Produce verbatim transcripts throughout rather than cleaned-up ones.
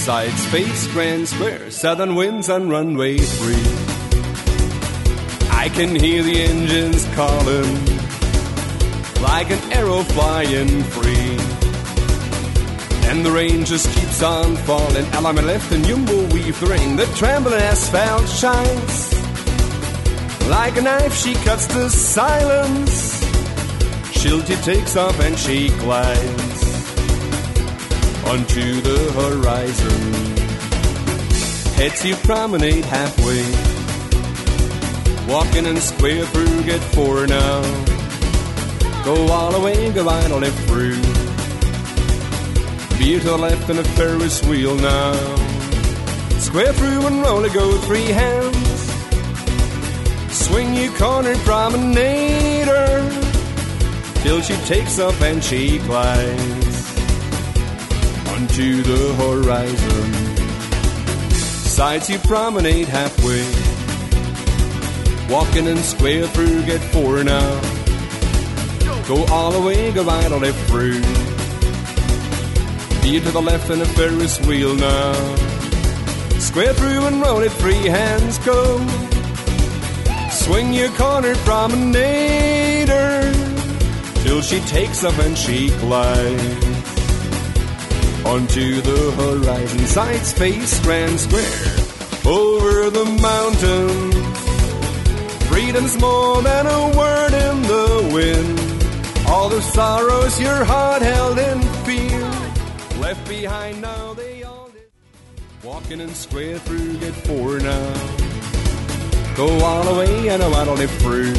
Sides, face, grand square, southern winds on runway three. I can hear the engines calling like an arrow flying free. And the rain just keeps on falling. Alarm left and Jumbo weave the rain. The trembling asphalt shines like a knife, she cuts the silence. Shilty takes off and she glides onto the horizon. Heads to promenade halfway, walking and square through, get four now. Go all the way, go right or left through. Veer to the left and a Ferris wheel now. Square through and roll it, go three hands. Swing you corner promenader till she takes off and she glides onto the horizon. Sides you promenade halfway, walking and square through, get four now. Go all the way, go right or left through. Veer to the left and a Ferris wheel now. Square through and roll it, three hands go. Swing your corner promenader till she takes off and she glides onto the horizon. Sides, face, grand square, over the mountain. Freedom's more than a word in the wind. All the sorrows your heart held in fear, left behind now they all did. Walking and square through, get four now. Go all the way and a waddle it through.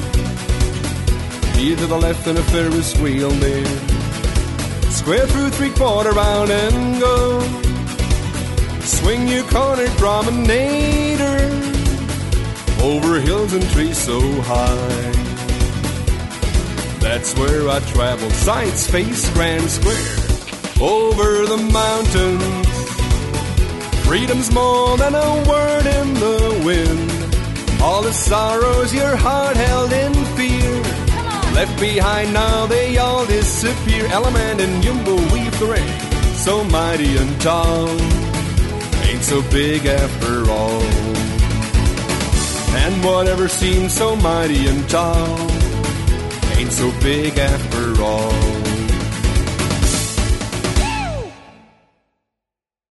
Veer to the left and a Ferris wheel there. Square through, three quarter round and go. Swing your corner promenader over hills and trees so high. That's where I travel. Sides, face, grand square, over the mountains. Freedom's more than a word in the wind. All the sorrows your heart held in fear, left behind now they all disappear. Element and Jumbo weave the rain, so mighty and tall, ain't so big after all. And whatever seems so mighty and tall ain't so big after all.